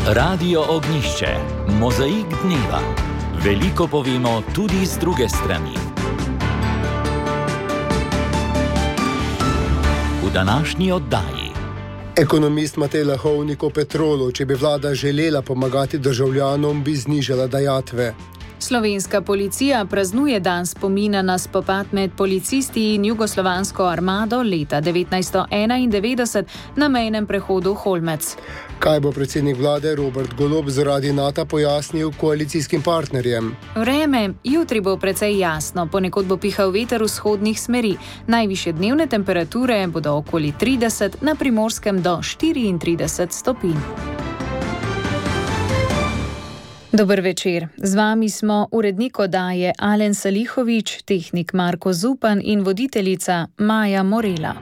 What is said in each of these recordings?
Radio Ognjišče, mozaik dneva. Veliko povemo tudi z druge strani. V današnji oddaji. Ekonomist Matej Lahovnik o petrolu: če bi vlada želela pomagati državljanom, bi znižala dajatve. Slovenska policija praznuje dan spomina na spopad med policisti in jugoslovansko armado leta 1991 na mejnem prehodu Holmec. Kaj bo predsednik vlade Robert Golob zaradi NATO pojasnil koalicijskim partnerjem? Vreme jutri bo precej jasno, ponekod bo pihal veter vzhodnih smeri. Najvišje dnevne temperature bodo okoli 30, na Primorskem do 34 stopinj. Dober večer. Z vami smo urednik oddaje Alen Salihović, tehnik Marko Zupan in voditeljica Maja Morela.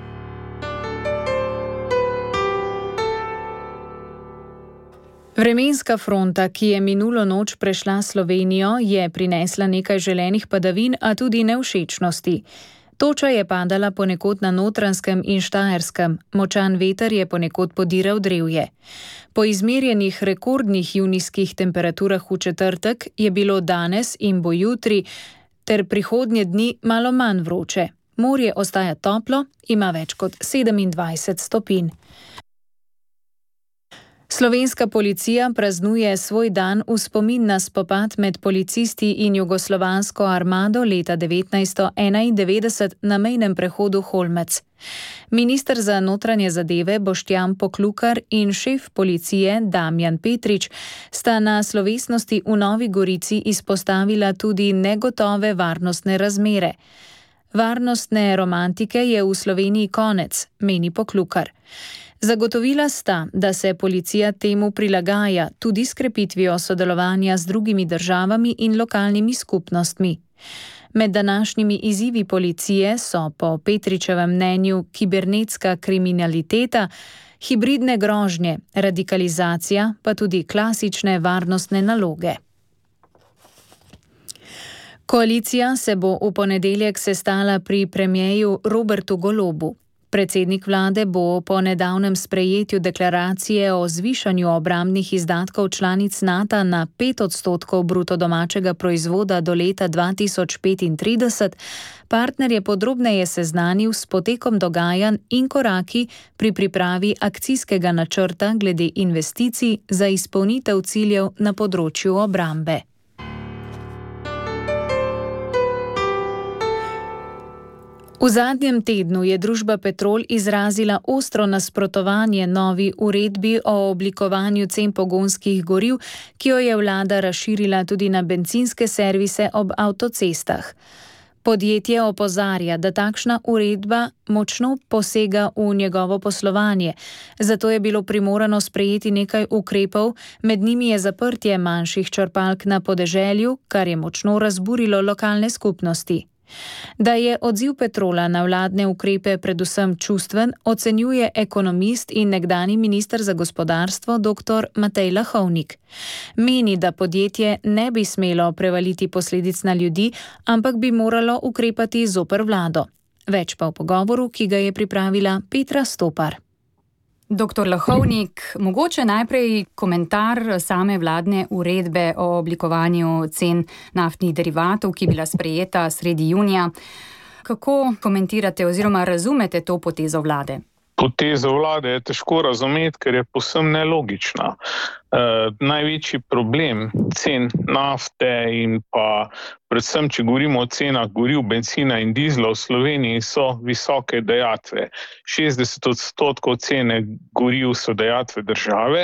Vremenska fronta, ki je minulo noč prešla Slovenijo, je prinesla nekaj želenih padavin, a tudi nevšečnosti. Toča je padala ponekod na Notranjskem in Štajerskem, močan veter je ponekod podiral drevje. Po izmerjenih rekordnih junijskih temperaturah v četrtek je bilo danes in bo jutri ter prihodnje dni malo manj vroče. Morje ostaja toplo, ima več kot 27 stopinj. Slovenska policija praznuje svoj dan v spomin na spopad med policisti in jugoslovansko armado leta 1991 na mejnem prehodu Holmec. Minister za notranje zadeve Boštjan Poklukar in šef policije Damjan Petrič sta na slovesnosti v Novi Gorici izpostavila tudi negotove varnostne razmere. Varnostne romantike je v Sloveniji konec, meni Poklukar. Zagotovila sta, da se policija temu prilagaja tudi s krepitvijo sodelovanja z drugimi državami in lokalnimi skupnostmi. Med današnjimi izzivi policije so po Petričevem mnenju kibernetska kriminaliteta, hibridne grožnje, radikalizacija, pa tudi klasične varnostne naloge. Koalicija se bo v ponedeljek sestala pri premierju Robertu Golobu. Predsednik vlade bo po nedavnem sprejetju deklaracije o zvišanju obrambnih izdatkov članic NATO na 5% bruto domačega proizvoda do leta 2035 partnerje podrobneje seznanil s potekom dogajanj in koraki pri pripravi akcijskega načrta glede investicij za izpolnitev ciljev na področju obrambe. V zadnjem tednu je družba Petrol izrazila ostro nasprotovanje novi uredbi o oblikovanju cen pogonskih goriv, ki jo je vlada razširila tudi na bencinske servise ob avtocestah. Podjetje opozarja, da takšna uredba močno posega v njegovo poslovanje, zato je bilo primorano sprejeti nekaj ukrepov, med njimi je zaprtje manjših črpalk na podeželju, kar je močno razburilo lokalne skupnosti. Da je odziv Petrola na vladne ukrepe predvsem čustven, ocenjuje ekonomist in nekdanji minister za gospodarstvo dr. Matej Lahovnik. Meni, da podjetje ne bi smelo prevaliti posledic na ljudi, ampak bi moralo ukrepati zoper vlado. Več pa v pogovoru, ki ga je pripravila Petra Stopar. Dr. Lahovnik, mogoče najprej komentar same vladne uredbe o oblikovanju cen naftnih derivatov, ki je bila sprejeta sredi junija. Kako komentirate oziroma razumete to potezo vlade? Potezo vlade je težko razumeti, ker je povsem nelogična. Največji problem cen nafte in pa predvsem, če govorimo o cenah goriv, bencina in dizla v Sloveniji, so visoke dajatve. 60% cene goriv so dajatve države,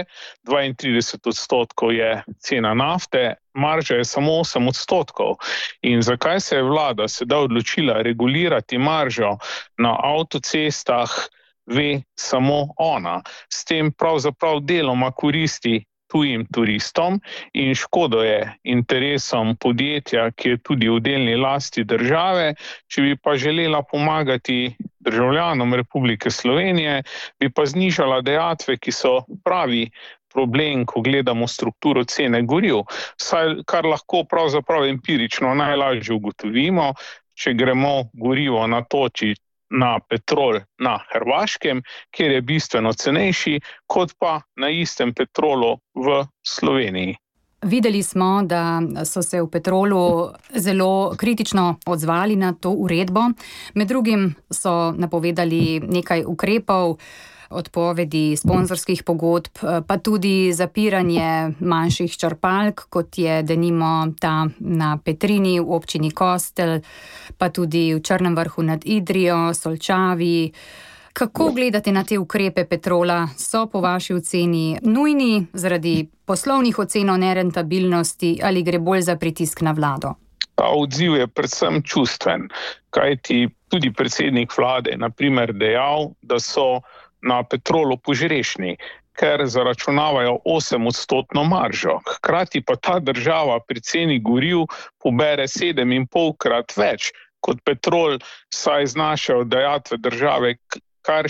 32% je cena nafte, marža je samo 8%. In zakaj se je vlada sedaj odločila regulirati maržo na avtocestah, ve samo ona. S tem pravzaprav deloma koristi tujim turistom in škodo je interesom podjetja, ki je tudi v delni lasti države. Če bi pa želela pomagati državljanom Republike Slovenije, bi pa znižala dajatve, ki so pravi problem, ko gledamo strukturo cene goriv, kar lahko pravzaprav empirično najlažje ugotovimo, če gremo gorivo natočiti na petrol na Hrvaškem, kjer je bistveno cenejši, kot pa na istem petrolu v Sloveniji. Videli smo, da so se v Petrolu zelo kritično odzvali na to uredbo. Med drugim so napovedali nekaj ukrepov, odpovedi sponzorskih pogodb, pa tudi zapiranje manjših črpalk, kot je denimo ta na Petrini v občini Kostel, pa tudi v Črnem Vrhu nad Idrijo, Solčavi. Kako gledate na te ukrepe Petrola? So po vaši oceni nujni zaradi poslovnih ocen o nerentabilnosti ali gre bolj za pritisk na vlado? Ta odziv je predvsem čustven, kajti tudi predsednik vlade je na primer dejal, da so na Petrolu požrešni, ker zaračunavajo 8% maržo. Hkrati pa ta država pri ceni goriv pobere 7,5-krat več kot Petrol, saj znašajo dajatve države kar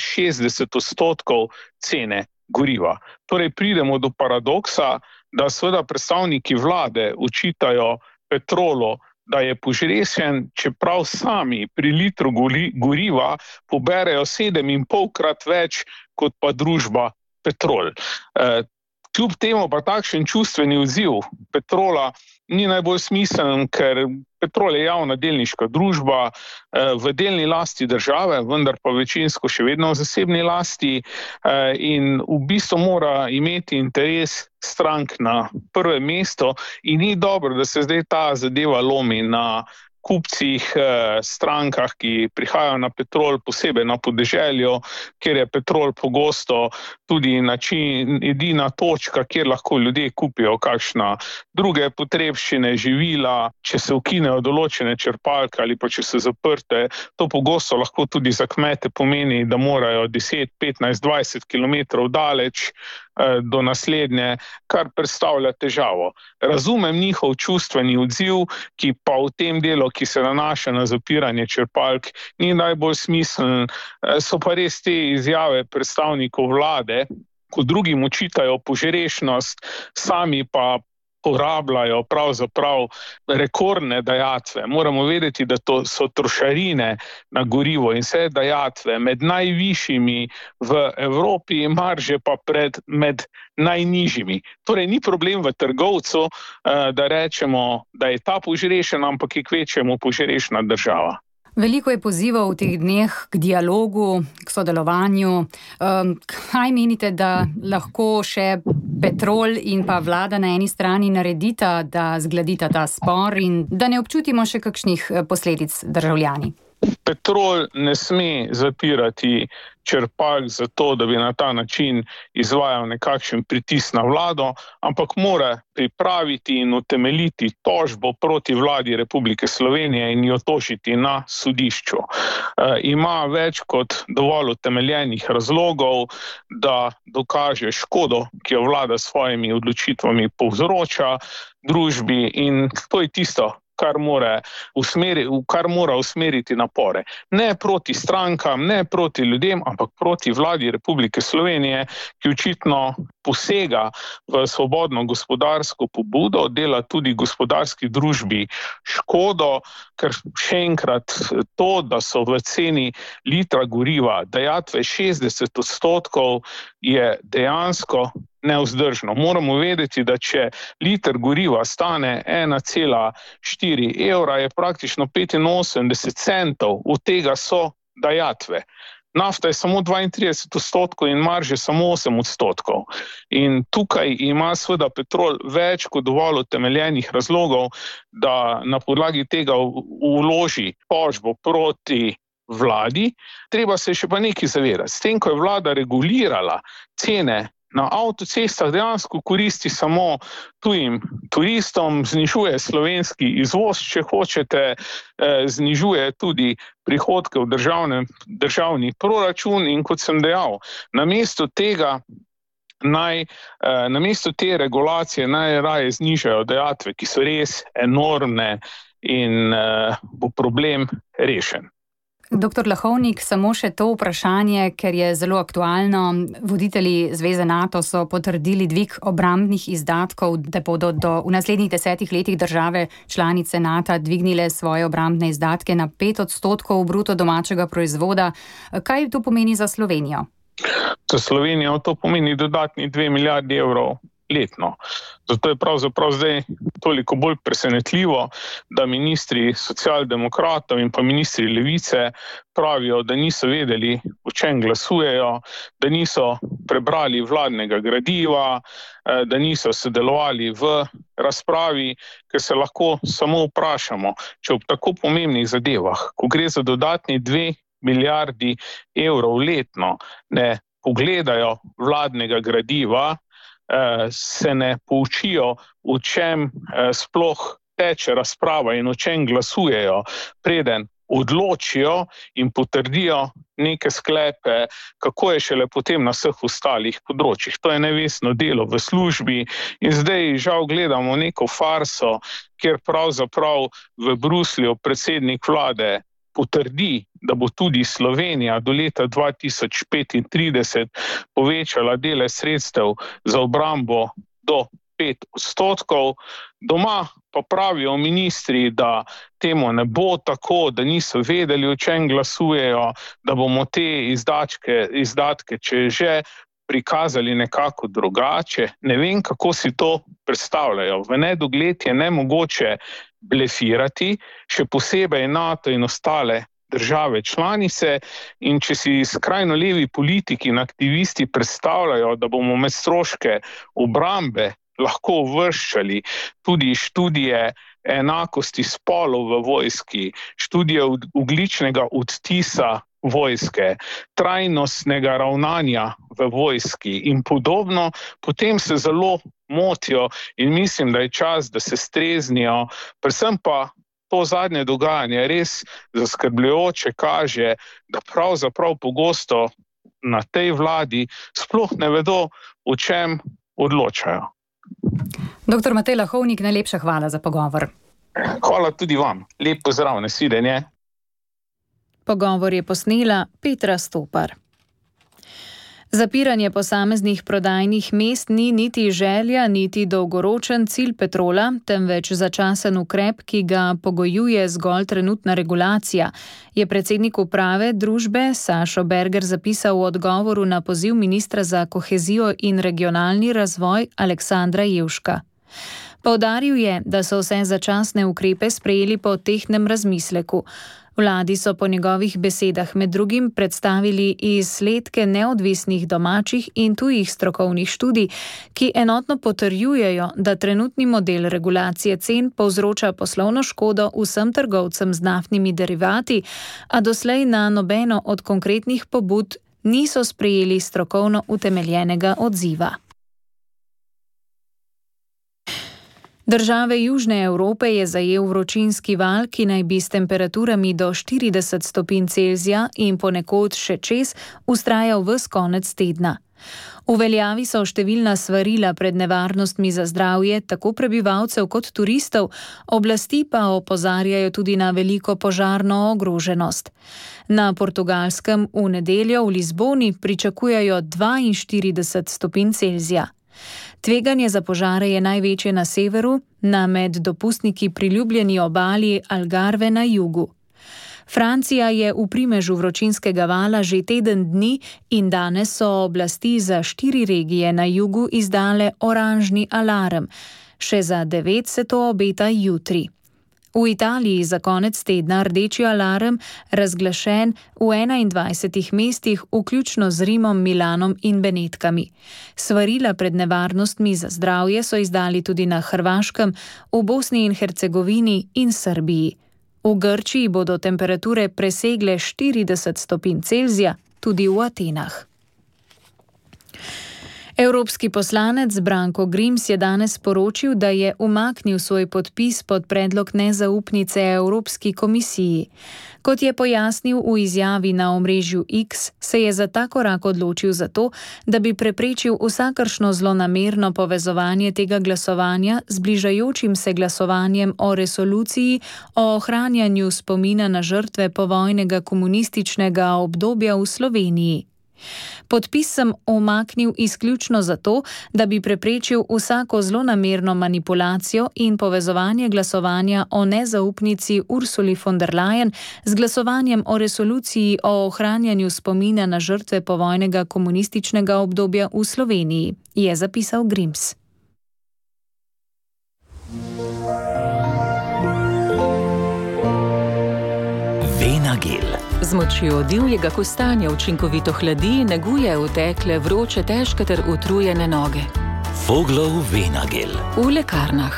60% cene goriva. Torej pridemo do paradoksa, da seveda predstavniki vlade očitajo Petrolu, da je požrešen, čeprav sami pri litru goriva poberejo 7,5-krat več kot pa družba Petrol. Kljub temu pa takšen čustveni odziv Petrola ni najbolj smiseln, ker Petrol je javna delniška družba v delni lasti države, vendar pa večinsko še vedno v zasebni lasti in v bistvu mora imeti interes strank na prvem mestu in ni dobro, da se zdaj ta zadeva lomi na kupcih, strankah, ki prihajajo na Petrol, posebej na podeželju, kjer je Petrol pogosto tudi edina točka, kjer lahko ljudje kupijo kakšna druge potrebščine, živila, če se ukinejo določene črpalke ali pa če so zaprte. To pogosto lahko tudi za kmete pomeni, da morajo 10, 15, 20 kilometrov daleč do naslednje, kar predstavlja težavo. Razumem njihov čustveni odziv, ki pa v tem delu, ki se nanaša na zapiranje črpalk, ni najbolj smiseln. So pa res te izjave predstavnikov vlade, ko drugim očitajo požrešnost, sami pa porabljajo pravzaprav rekordne dajatve. Moramo vedeti, da to so trošarine na gorivo in vse dajatve med najvišjimi v Evropi, marže pa med najnižjimi. Torej ni problem v trgovcu, da rečemo, da je ta požrešen, ampak je kvečjemu požrešna država. Veliko je pozivov v teh dneh k dialogu, k sodelovanju. Kaj menite, da lahko še Petrol in pa vlada na eni strani naredita, da zgladita ta spor in da ne občutimo še kakšnih posledic državljani? Petrol ne sme zapirati črpalk zato, da bi na ta način izvajal nekakšen pritisk na vlado, ampak mora pripraviti in utemeljiti tožbo proti vladi Republike Slovenije in jo tožiti na sodišču. Ima več kot dovolj utemeljenih razlogov, da dokaže škodo, ki jo vlada s svojimi odločitvami povzroča družbi in to je tisto, kar mora usmeriti napore. Ne proti strankam, ne proti ljudem, ampak proti vladi Republike Slovenije, ki očitno posega v svobodno gospodarsko pobudo, dela tudi gospodarski družbi škodo, ker še enkrat to, da so v ceni litra goriva dajatve 60%, je dejansko nevzdržno. Moramo vedeti, da če liter goriva stane 1,4 evra, je praktično 85 centov, od tega so dajatve. Nafta je samo 32% in marže samo 8%. In tukaj ima seveda Petrol več kot dovolj utemeljenih razlogov, da na podlagi tega vloži tožbo proti vladi. Treba se še pa nekaj zavedati. S tem, ko je vlada regulirala cene na avtocestah, dejansko koristi samo tujim turistom, znižuje slovenski izvoz, če hočete, znižuje tudi prihodke v državni proračun in kot sem dejal, namesto te regulacije najraje znižajo dajatve, ki so res enormne in bo problem rešen. Doktor Lahovnik, samo še to vprašanje, ker je zelo aktualno. Voditelji Zveze NATO so potrdili dvig obrambnih izdatkov, da bodo v naslednjih 10 letih države članice NATO dvignile svoje obrambne izdatke na 5% bruto domačega proizvoda. Kaj to pomeni za Slovenijo? Za Slovenijo to pomeni dodatni 2 milijardi evrov letno. Zato je pravzaprav zdaj toliko bolj presenetljivo, da ministri socialdemokratov in pa ministri levice pravijo, da niso vedeli, o čem glasujejo, da niso prebrali vladnega gradiva, da niso sodelovali v razpravi, ker se lahko samo vprašamo, če ob tako pomembnih zadevah, ko gre za dodatni 2 milijardi evrov letno, ne pogledajo vladnega gradiva, se ne poučijo, o čem sploh teče razprava in o čem glasujejo, preden odločijo in potrdijo neke sklepe, kako je šele potem na vseh ostalih področjih. To je nevestno delo v službi in zdaj žal gledamo neko farso, kjer pravzaprav v Bruslju predsednik vlade potrdi, da bo tudi Slovenija do leta 2035 povečala dele sredstev za obrambo do 5%. Doma pa pravijo ministri, da temu ne bo tako, da niso vedeli, o čem glasujejo, da bomo te izdatke, če že prikazali nekako drugače. Ne vem, kako si to predstavljajo. V nedogled je nemogoče blefirati, še posebej NATO in ostale države članice, in če si skrajno levi politiki in aktivisti predstavljajo, da bomo med stroške obrambe lahko uvrščali tudi študije enakosti spolov v vojski, študije ogljičnega odtisa vojske, trajnostnega ravnanja v vojski in podobno, potem se zelo motijo in mislim, da je čas, da se streznijo. Predvsem pa to zadnje dogajanje res zaskrbljujoče kaže, da pravzaprav pogosto na tej vladi sploh ne vedo, o čem odločajo. Doktor Matej Lahovnik, najlepša hvala za pogovor. Hvala tudi vam. Lep pozdrav, nasvidenje. Pogovor je posnela Petra Stopar. Zapiranje posameznih prodajnih mest ni niti želja, niti dolgoročen cilj Petrola, temveč začasen ukrep, ki ga pogojuje zgolj trenutna regulacija, je predsednik uprave družbe Sašo Berger zapisal v odgovoru na poziv ministra za kohezijo in regionalni razvoj Aleksandra Jevška. Poudaril je, da so vse začasne ukrepe sprejeli po tehtnem razmisleku. Vladi so po njegovih besedah med drugim predstavili izsledke neodvisnih domačih in tujih strokovnih študij, ki enotno potrjujejo, da trenutni model regulacije cen povzroča poslovno škodo vsem trgovcem z naftnimi derivati, a doslej na nobeno od konkretnih pobud niso sprejeli strokovno utemeljenega odziva. Države Južne Evrope je zajel vročinski val, ki naj bi s temperaturami do 40 stopinj Celzija in ponekod še čez vztrajal ves konec tedna. V veljavi so številna svarila pred nevarnostmi za zdravje tako prebivalcev kot turistov, oblasti pa opozarjajo tudi na veliko požarno ogroženost. Na Portugalskem v nedeljo v Lizboni pričakujejo 42 stopinj Celzija. Tveganje za požare je največje na severu, na med dopustniki priljubljeni obali Algarve na jugu. Francija je v primežu vročinskega vala že teden dni in danes so oblasti za 4 regije na jugu izdale oranžni alarm. Še za 9 se to obeta jutri. V Italiji za konec tedna rdeči alarm razglašen v 21 mestih, vključno z Rimom, Milanom in Benetkami. Svarila pred nevarnostmi za zdravje so izdali tudi na Hrvaškem, v Bosni in Hercegovini in Srbiji. V Grčiji bodo temperature presegle 40 stopinj Celzija, tudi v Atenah. Evropski poslanec Branko Grims je danes sporočil, da je umaknil svoj podpis pod predlog nezaupnice Evropski komisiji. Kot je pojasnil v izjavi na omrežju X, se je za ta korak odločil zato, da bi preprečil vsakršno zlonamerno povezovanje tega glasovanja z bližajočim se glasovanjem o resoluciji o ohranjanju spomina na žrtve povojnega komunističnega obdobja v Sloveniji. Podpis sem umaknil izključno zato, da bi preprečil vsako zlonamerno manipulacijo in povezovanje glasovanja o nezaupnici Ursuli von der Leyen z glasovanjem o resoluciji o ohranjanju spomina na žrtve povojnega komunističnega obdobja v Sloveniji, je zapisal Grims. Venagel. Z močjo divjega kostanja učinkovito hladi, neguje utekle, vroče, težke ter utrujene noge. Voglov Venagel. V lekarnah.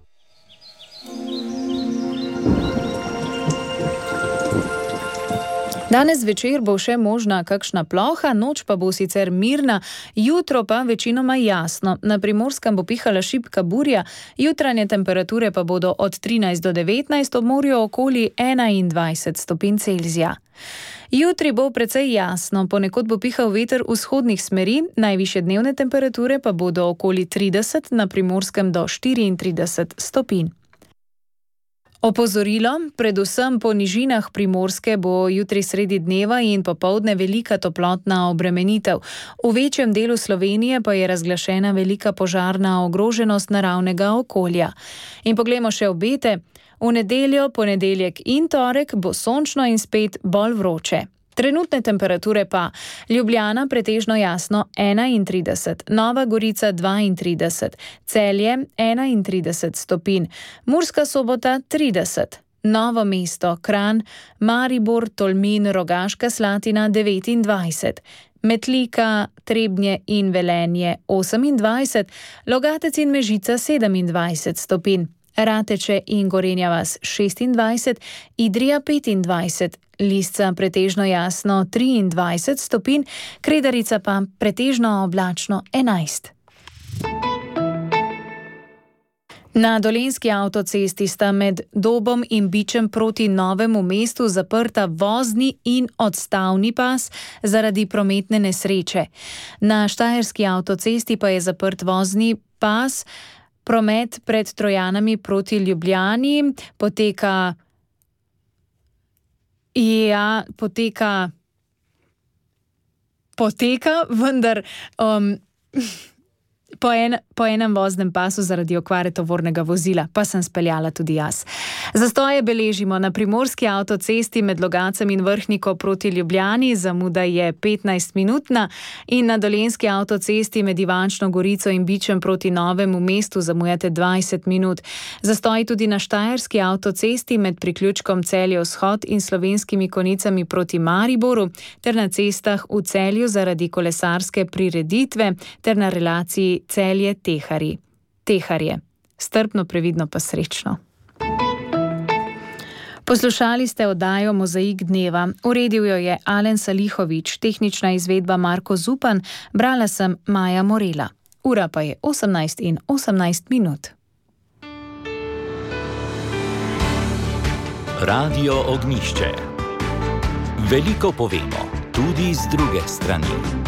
Danes zvečer bo še možna kakšna ploha, noč pa bo sicer mirna, jutro pa večinoma jasno. Na Primorskem bo pihala šibka burja, jutranje temperature pa bodo od 13 do 19, ob morju okoli 21 stopinj Celzija. Jutri bo precej jasno, ponekod bo pihal veter vzhodnih smeri, najvišje dnevne temperature pa bodo okoli 30, na Primorskem do 34 stopinj. Opozorilo, predvsem po nižinah Primorske bo jutri sredi dneva in popoldne velika toplotna obremenitev. V večjem delu Slovenije pa je razglašena velika požarna ogroženost naravnega okolja. In poglejmo še obete. V nedeljo, ponedeljek in torek bo sončno in spet bolj vroče. Trenutne temperature pa: Ljubljana pretežno jasno 31, Nova Gorica 32, Celje 31 stopinj, Murska Sobota 30, Novo mesto, Kranj, Maribor, Tolmin, Rogaška Slatina 29, Metlika, Trebnje in Velenje 28, Logatec in Mežica 27 stopinj, Rateče in Gorenja vas 26, Idrija 25, Lisca pretežno jasno 23 stopinj, Kredarica pa pretežno oblačno 11. Na Dolenjski avtocesti sta med Dobom in Bičem proti Novemu mestu zaprta vozni in odstavni pas zaradi prometne nesreče. Na Štajerski avtocesti pa je zaprt vozni pas. Promet pred Trojanami proti Ljubljani poteka, vendar po enem voznem pasu zaradi okvare tovornega vozila, pa sem speljala tudi jaz. Zastoje beležimo na Primorski avtocesti med Logacem in Vrhniko proti Ljubljani, zamuda je 15-minutna, in na Dolenjski avtocesti med Ivančno Gorico in Bičem proti Novemu mestu zamujate 20 minut. Zastoji tudi na Štajerski avtocesti med priključkom Celje-Vzhod in Slovenskimi Konicami proti Mariboru ter na cestah v Celju zaradi kolesarske prireditve ter na relaciji Celje-Teharje. Strpno, previdno pa srečno. Poslušali ste oddajo Mozaik dneva. Uredil jo je Alen Salihović, tehnična izvedba Marko Zupan, brala sem Maja Morela. Ura pa je 18:18. Radio Ognjišče. Veliko povemo, tudi z druge strani.